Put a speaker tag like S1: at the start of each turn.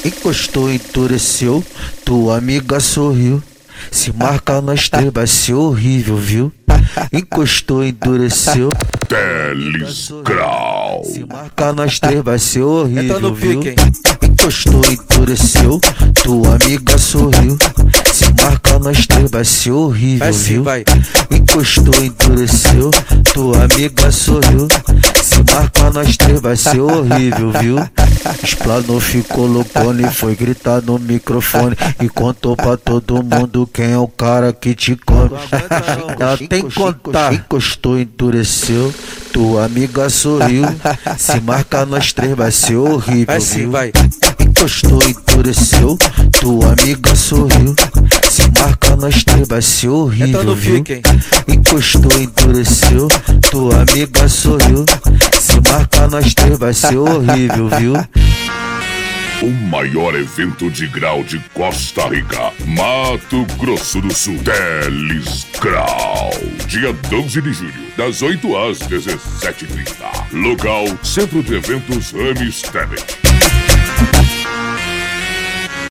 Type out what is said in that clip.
S1: Encostou, endureceu, tua amiga sorriu. Se marcar nós três vai ser horrível, viu? Encostou, endureceu.
S2: Teles Grau.
S1: Se marcar nós três vai ser horrível, viu? Encostou, endureceu, tua amiga sorriu. Se marcar nós três vai ser horrível, viu? Encostou, endureceu, tua amiga sorriu. Se marcar nós três vai ser horrível, viu? Explanou, ficou loucona e foi gritar no microfone e contou pra todo mundo quem é o cara que te come. Ela tem que contar. Encostou, endureceu, tua amiga sorriu. Se marcar nós três vai ser horrível, viu? Encostou, endureceu, tua amiga sorriu. Se marcar nós três vai ser horrível, viu? Encostou, endureceu, tua amiga sorriu. Se marcar nós três vai ser horrível, viu?
S2: O maior evento de grau de Costa Rica, Mato Grosso do Sul. Teles Grau. Dia 12 de julho, das 8 às 17h30. Local: Centro de Eventos Rames Teles.